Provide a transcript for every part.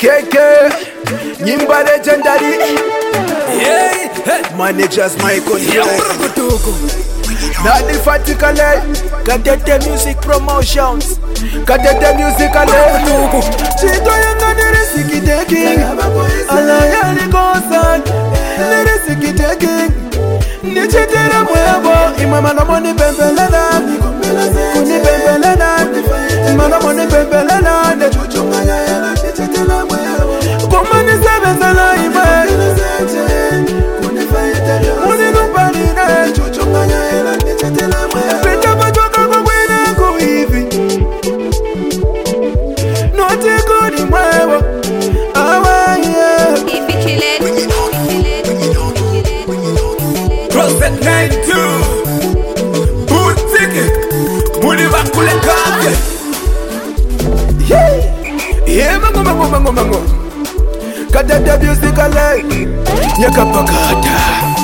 KK, Nyimba legendary. Managers Michael Nadi Fatikale, Kadete Music Promotions, Kadete Music Aletuku. Chito yanga nirisiki taking, Alayali Kosan, nirisiki taking. Nichitira mwebo, imama na moni pembelena, kuni pembelena, imama moni pembelena, nechuchunganya yana nichitira mwebo. Kumani sebe sana ime, kuni faitele, muni nuparine, chuchunganya yana nichitira mwebo. Pita pachoka kwa kwina kuhivi, noti kuni mwebo, awaye. Prospect 92 Boot ticket Muli bakule kabe Mango Kadete music ale Nyakapakata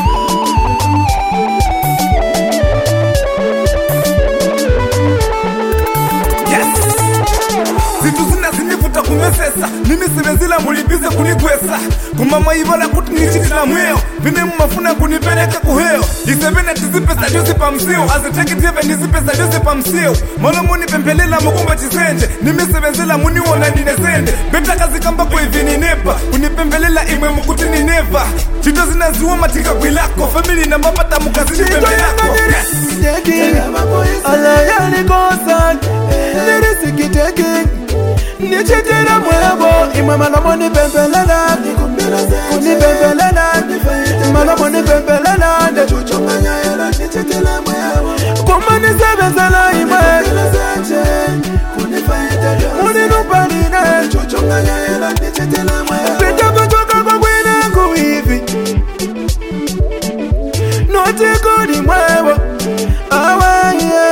Zinivuta kumesesa mimi simezila mulibize kunigwesa kumama ivala kuti nichitila mweo vine mumafuna kunipeleka kuheo isevene tizipesa jusi pa msio azitekitive nizipesa jusi pa msio mono munipempelela mukumba chisenje nimisebezela muniwona ninesende betakazi kamba kwa hivi ninepa kunipempelela imwe mukuti nineva chito zinaziwa matika kwilako famili na mapata mukazini pembelako Alayali kosan Nirisiki taking Nichitira mwebo, imama na moni pembelena, kuni pembelena, imama moni pembelena, nechuchunganya yana nichitira mwebo. Kumani sebe sana ime, muni nuparine, chuchunganya yana nichitira mwebo. Pita pachoka kwa kwina kuhivi, noti kuni mwebo, awaye.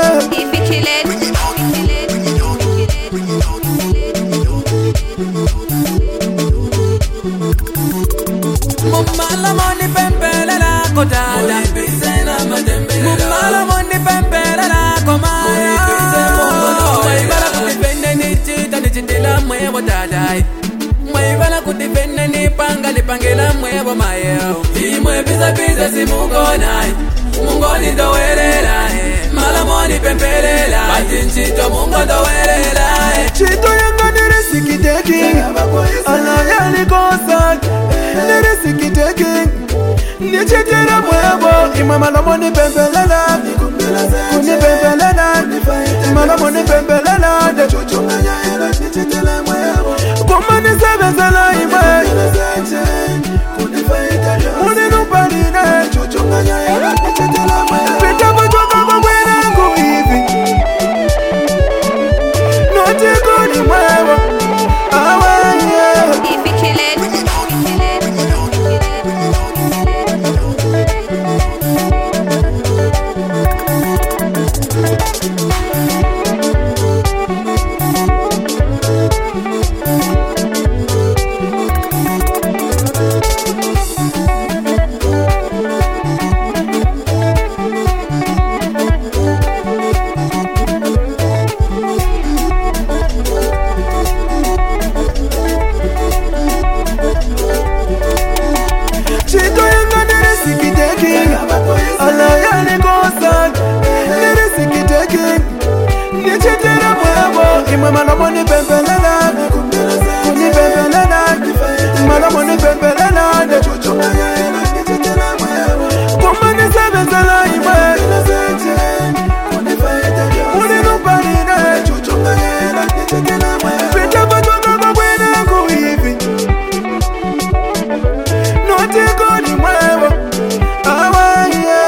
Mumala moni pempelela kodada, mumala moni pempelela komaya. Mwaibala kutipende ni chita ni chindila mwewa dadai. Mwaibala kutipende ni panga ni pangela mwewa mayeo. Imwe pisa pisa si mungonai, mungoni dowelela. Mala moni pempelela, bati nchito mungo dowelela. Chito yanga nirisiki taking, alayali kosan Nirisiki taking, nichitira mwebo, imama na moni pembelena, kuni pembelena, imama moni pembelena, nechuchunganya yana nichitira mwebo. Kumani sebe sana ime, muni nuparine, chuchunganya yana nichitira mwebo. Pita pachoka kwa kwina kuhivi, noti kuni mwebo, awaye. Chito yanga nirisiki taking, alayali kosan Nirisiki taking, nichitira mwebo, imama na moni pembelena, kuni pembelena, imama moni pembelena, nechuchunganya yana nichitira mwebo. Kumani sebe sana ime, muni nuparine, chuchunganya yana nichitira mwebo. Pita pachoka kwa kwina kuhivi, noti kuni mwebo, awaye.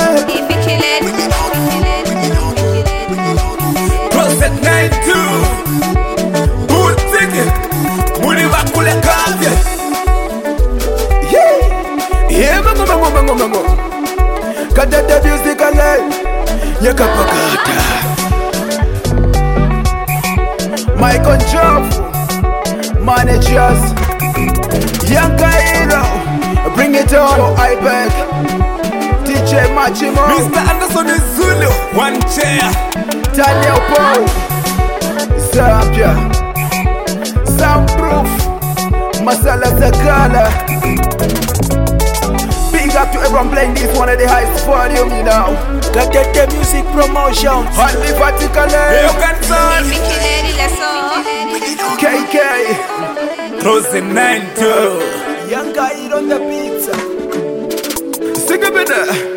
Prospect 92 Boot ticket Muli bakule kabe Mango Kadete music ale Nyakapakata Michael Job Managers Young Hero Bring it on iPad DJ Machimo Mr. Anderson is Zulu One chair Daniel Paul Zambia Soundproof Masala Zakala. Big up to everyone playing this one at the highest volume, you know. Got the music promotion. Only particular. You can turn KK. Closing 9 2. Young guy on the pizza. Sing a bit.